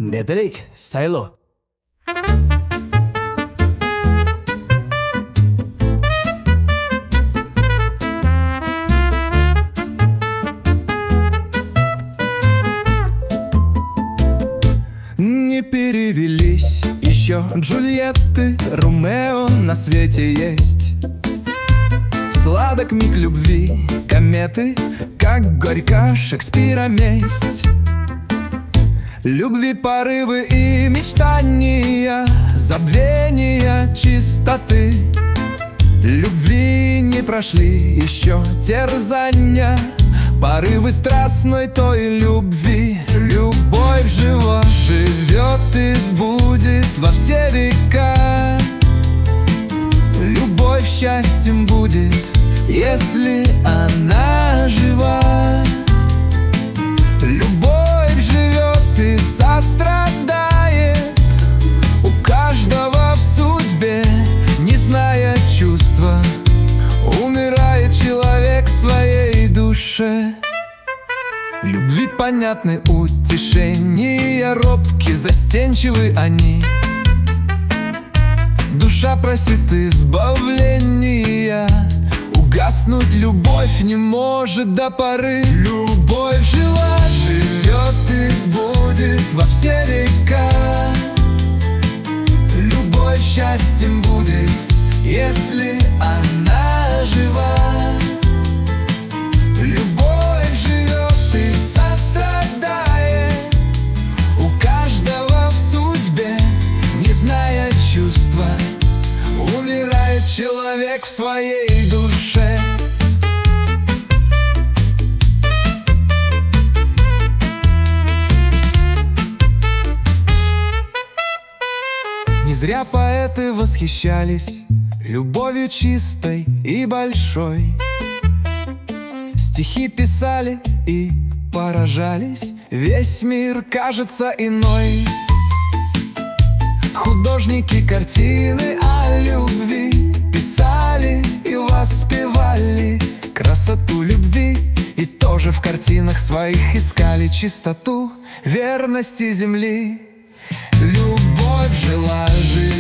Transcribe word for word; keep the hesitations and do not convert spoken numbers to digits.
Неделик Сайло. Не перевелись еще Джульетты, Ромео на свете есть. Сладок миг любви, кометы, как горька Шекспира месть. Любви порывы и мечтания, забвения чистоты. Любви не прошли еще терзания, порывы страстной той любви. Любовь жива, живет и будет во все века. Любовь счастьем будет, если она жива. Любовь живет и сострадает, у каждого в судьбе, не зная чувства, умирает человек в своей душе. Любви понятны утешения, робки, застенчивы они. Душа просит избавления, угаснуть любовь не может до поры. Любовь жила, живет и будет во все века. Любовь счастьем будет, если она жива. Любовь живет и сострадает, у каждого в судьбе, не зная чувства, умирает человек в своей душе. Не зря поэты восхищались любовью чистой и большой. Стихи писали и поражались, весь мир кажется иной. Художники картины о любви писали и воспевали красоту любви, и тоже в картинах своих искали чистоту верности земли. Любовь жила, жила